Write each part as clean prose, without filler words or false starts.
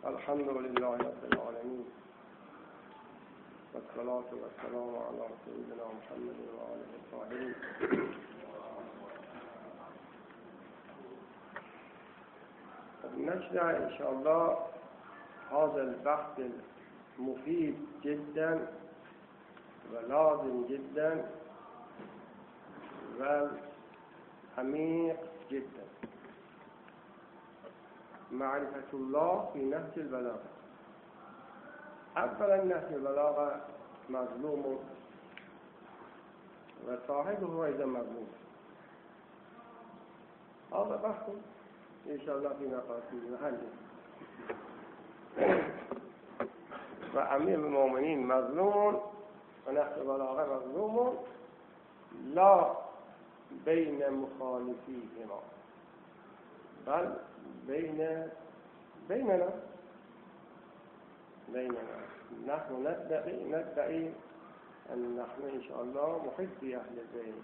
الحمد لله رب العالمين والصلاة والسلام على سيدنا محمد وآله الطاهرين. نشرع إن شاء الله هذا البحث المفيد جدا ولازم جدا وعميق جدا، معرفة الله في نهج البلاغة. أولا نهج البلاغة مظلوم وصاحبه أيضا مظلوم. هذا بحث إن شاء الله في مقاصد محله. وأمير المؤمنين مظلوم ونهج البلاغة مظلوم لا بين مخالفيهما بل بيننا. نحن ندعي أن نحن إن شاء الله محبي أهل البيت،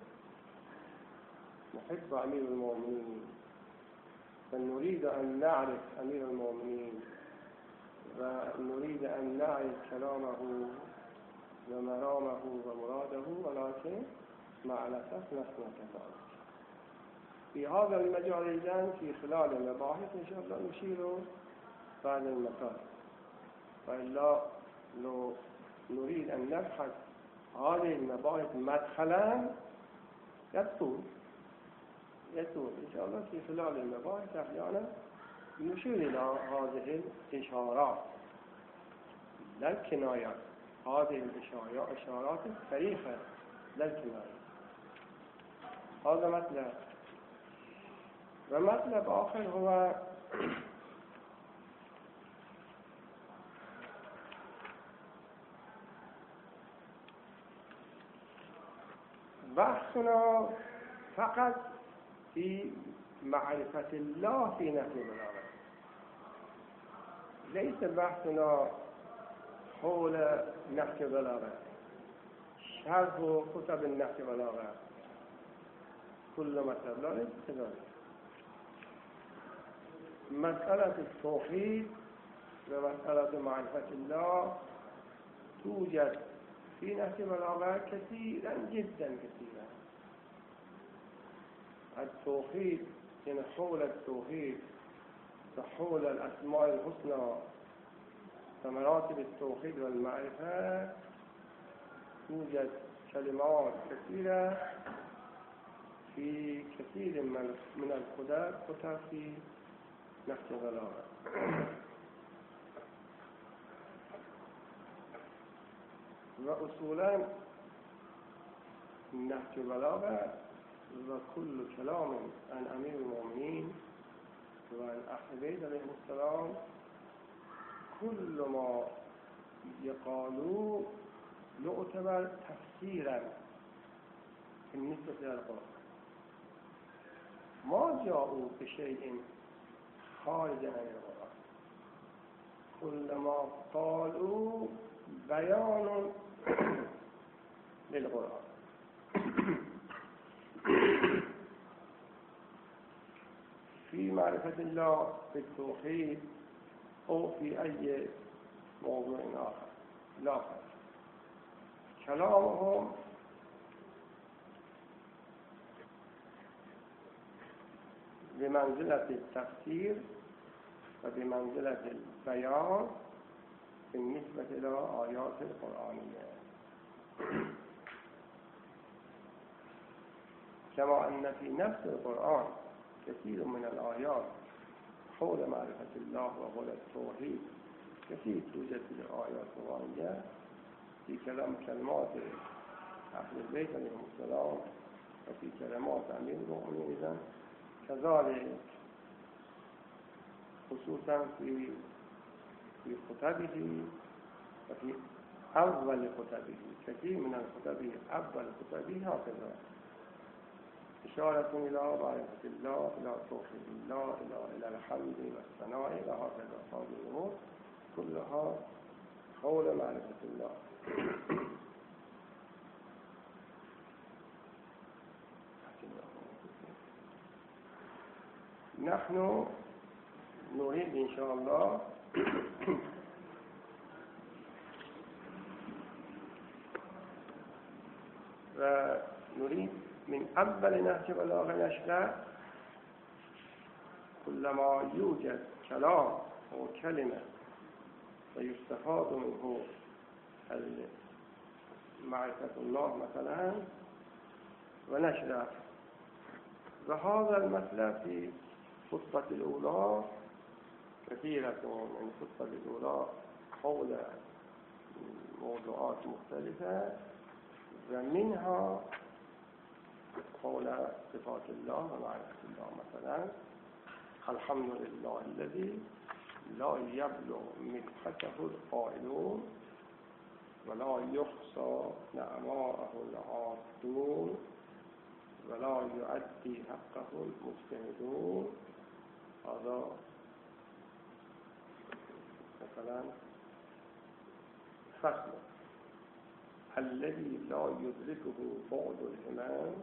محب أمير المؤمنين، فنريد أن نعرف أمير المؤمنين ونريد أن نعرف كلامه ومرامه ومراده، ولكن مع الأسف نحن كذلك. في هذا المجال إذن في خلال المباحث إن شاء الله نشير بعد المسائل، وإلا لو نريد أن نبحث هذه المباحث مدخلا يطول إن شاء الله. في خلال المباحث أحيانا نشير إلى هذه الإشارات لا الكنايات، هذه الإشارات الصريحة لا الكنايات. هذا مطلب. ومطلب آخر هو بحثنا فقط في معرفة الله في نهج البلاغة، ليس بحثنا حول نهج البلاغة، شرح كتب النهج البلاغة، كل مطلب لا ليس كذلك. مسألة التوحيد ومسألة معرفة الله توجد في نهج البلاغة كثيرا جدا كثيرا. التوحيد يعني حول التوحيد وحول الأسماء الحسنى ومراتب التوحيد والمعرفة توجد كلمات كثيرة في كثير من الكتب في نهج البلاغة. وأصولا نهج البلاغة وكل كلام عن أمير المؤمنين وعن أهل البيت عليهم السلام كل ما يقالوا يعتبر تفسيرا بالنسبة للقرآن، ما جاءوا بشيء خارج عن القرآن. كل ما قالوا بيان للقرآن. في معرفة الله في التوحيد أو في أي موضوع آخر لا فرق. كلامهم بمنزلة التفسير وبمنزلة البيان بالنسبة إلى آيات القرآنية، كما أن في نفس القرآن كثير من الآيات حول معرفة الله وحول التوحيد كثير توجد في الآيات القرآنية في كلمات أهل البيت عليهم السلام وفي كلمات أمير المؤمنين إذن كذلك، خصوصا في خطبه وفي أول خطبه. كثير من الخطب أول خطبه هكذا إشارة إلى معرفة الله، إلى توحيد الله، إلى الحمد والثناء، إلى هكذا. هذه الأمور كلها حول معرفة الله. نحن نريد إن شاء الله ونريد من أول نهج بلاغة نشرة كلما يوجد كلام أو كلمة ويستفاد منه معرفة الله مثلا ونشرة. وهذا المطلب في الخطبة الأولى كثيرة من الخطبة الأولى حول موضوعات مختلفة ومنها حول صفات الله ومعرفة الله. مثلا الحمد لله الذي لا يبلغ مدحته القائلون ولا يحصى نعماءه العاصون ولا يؤدي حقه المجتهدون. هذا مثلا فصل الذي لا يدركه بعض الإمام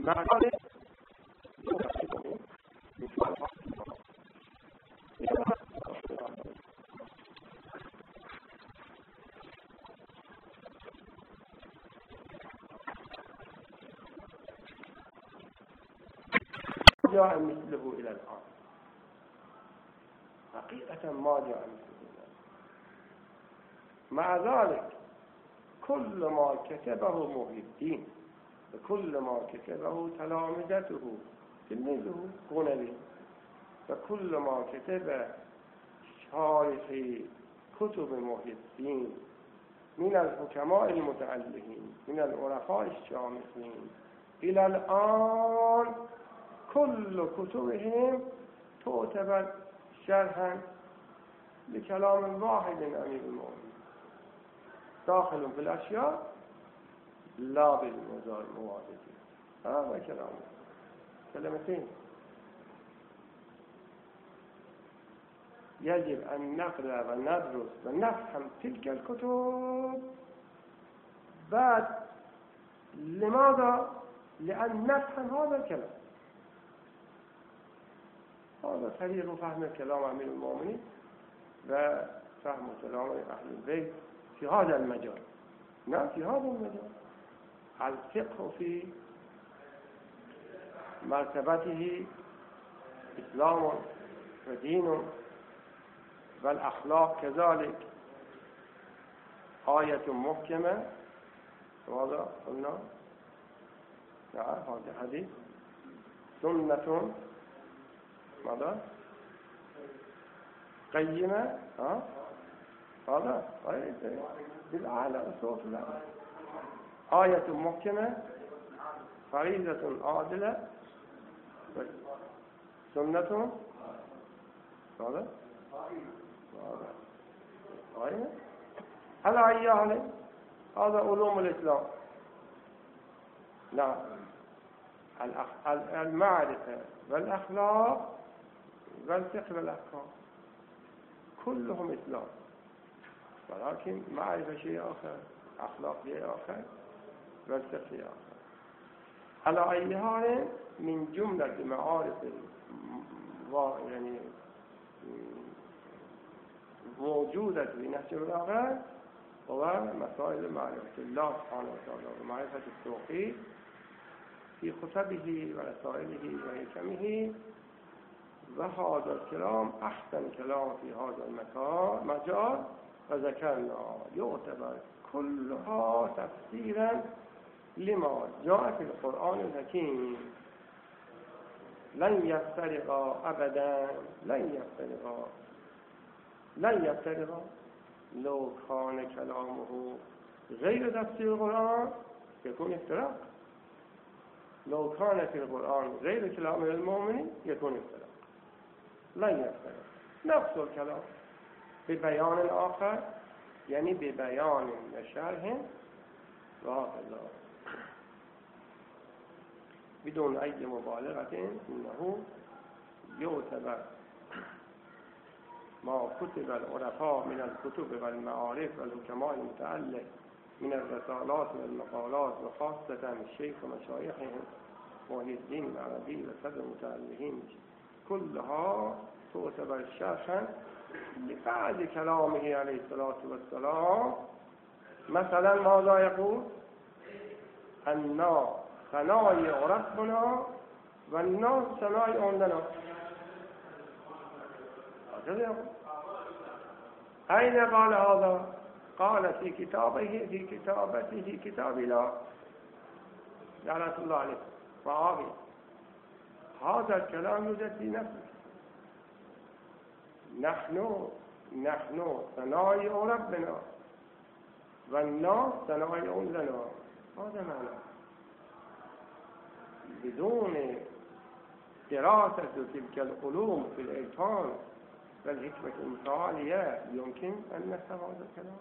ذلك جاء مثله إلى الآن حقيقة ما جاء مثله إلى الآن. مع ذلك كل ما كتبه محي الدين وكل ما كتبه تلامذته تلميذه قنبي وكل ما كتب شارح كتب محي الدين من الحكماء المتعلقين من العرفاء الشامخين إلى الآن كل كتبهم تعتبر شرحا لكلام واحد من أمير المؤمنين داخل في الأشياء لا بالموازنة. هذا كلامه كلمتين يجب أن نقرأ وندرس ونفهم تلك الكتب. بعد لماذا؟ لأن نفهم هذا الكلام. هذا طريق فهم كلام أمير المؤمنين وفهم كلام أهل البيت في هذا المجال. نعم في هذا المجال الفقه في مرتبته إسلام ودين والأخلاق كذلك آية محكمة. هذا قلنا نعم هذا حديث سنة ماذا قيمة هذا بالأعلى صوت الأعلى آية محكمة فريضة عادلة سنة هذا على أي حال هذا علوم الإسلام. نعم المعرفة والأخلاق والفقه والأحكام كلهم إسلام، ولكن معرفة شيء آخر أخلاق شيء آخر والفقه شيء آخر. على أي حال من جملة معارف يعني موجودة في نهج البلاغة هو مسائل معرفة الله سبحانه وتعالى ومعرفة التوحيد في خطبه ورسائله وحكمه. وهذا الكلام أحسن كلام في هذا المجال وذكرنا يعتبر كلها تفسيرا لما جاء في القرآن الحكيم. لن يفترقا أبدا لن يفترقا. لو كان كلامه غير تفسير القرآن يكون افتراق. لو كان في القرآن غير كلام المؤمنين يكون افتراق. لن يفترق نفس الكلام ببيان آخر يعني ببيان وشرح وهكذا بدون أي مبالغة. إنه يعتبر ما كتب العرفاء من الكتب والمعارف والحكماء المتعلق من الرسالات والمقالات وخاصة الشيخ ومشايخهم محي الدين العربي وسائر المتعلقين كلها تعتبر شرحا لبعض كلامه عليه الصلاة والسلام. مثلا ماذا يقول؟ الناس ثناء ربنا والناس ثناء عندنا. أين قال هذا؟ قال في كتابته كتاب الله لعنة الله عليه وعافية. هذا الكلام يوجد في نفسه. نحن ثناء ربنا والناس ثناء عندنا. هذا معنى. بدون دراسة تلك العلوم في الإيطان والحكمة المتعالية يمكن أن نفهم هذا الكلام.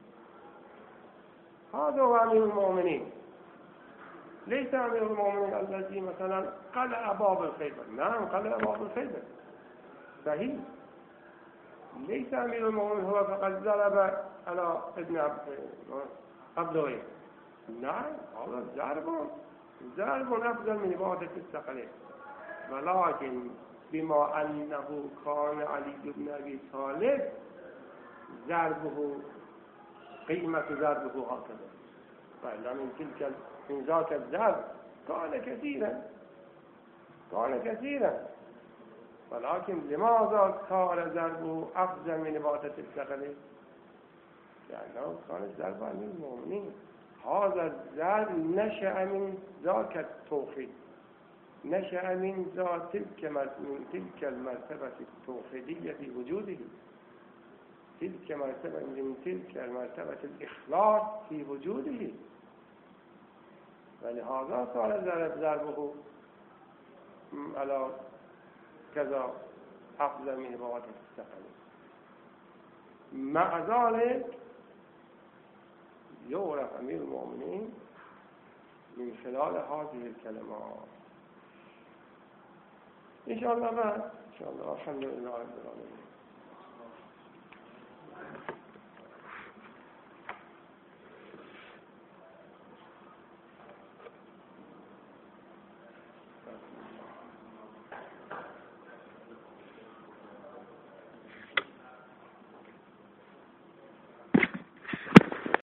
هذا هو أمير المؤمنين. ليس أمير المؤمنين الذي مثلا قلع باب الخيبر. نعم قلع باب الخيبر صحيح. ليس أمير المؤمنين هو فقد ضرب على ابن عبد الغيث. نعم هذا ضرب ضرب أفضل من إبادة الثقلين، ولكن بما أنه كان علي بن أبي طالب ضربه قيمة ضربه هكذا، وإلا من ذاك الضرب كان كثيرا، ولكن لماذا صار ضربه أفضل من إبادة الثقلين؟ لأنه كان ضرب أمير المؤمنين. هذا الضرب نشأ من ذاك التوحيد، نشأ من تلك المرتبة التوحيدية في وجوده، تلك مرتبة من تلك المرتبة الإخلاص في وجوده، ولهذا صار ضربه على كذا أفضل من إبادة الثقلين. مع ذلك يعرف أمير المؤمنين من خلال هذه الكلمات. إن شاء الله الحمد لله رب العالمين.